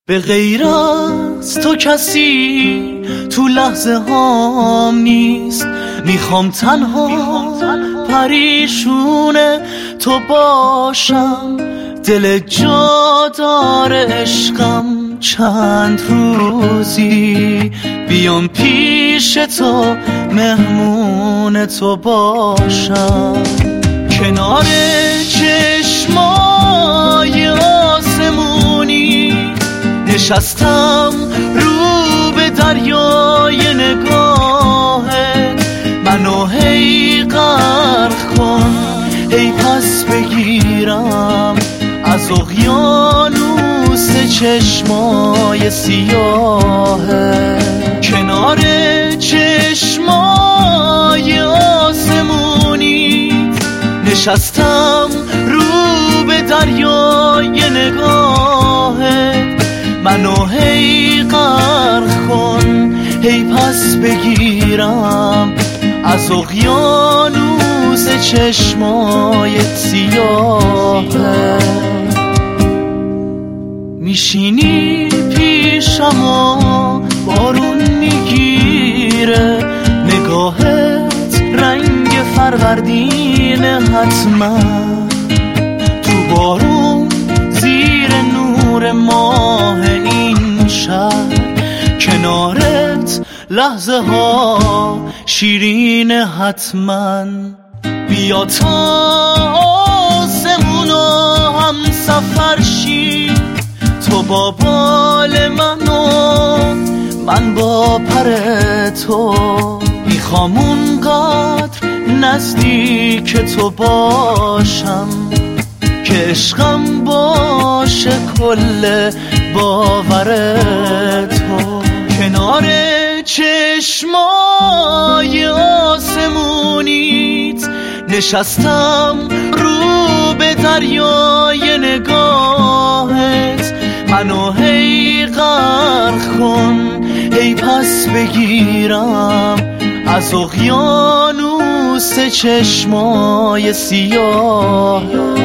به غیر از تو کسی تو لحظه هام نیست، میخوام تنها پریشون تو باشم. دل جا داره عشقم چند روزی، بیام پیش تو مهمون تو باشم. کنار چشمای آسمونی نشستم رو به دریای نگاهت، منو هی غرق کن، هی پس بگیرم از اقیانوس چشمای سیاهت. کنار چشمای آسمونی نشستم رو به دریای نگاهت، منو هی غرق کن، هی پس بگیرم از اقیانوس چشمای سیاهت. میشینی پیشم و بارون میگیره، نگاهت رنگ فروردینه، حتما تو بارون زیر نور ماه این شهر، کنارت لحظه ها شیرینه حتما. بیا تا آسمون و هم سفر شی، تو با بال من و من با پر تو، میخوام اونقدر نزدیک تو باشم که عشقم باشه کل باور تو. کنار چشمای آسمونیت نشستم رو به دریای نگاهت، منو هی غرق کن، هی پس بگیرم از اقیانوس چشمای سیاه.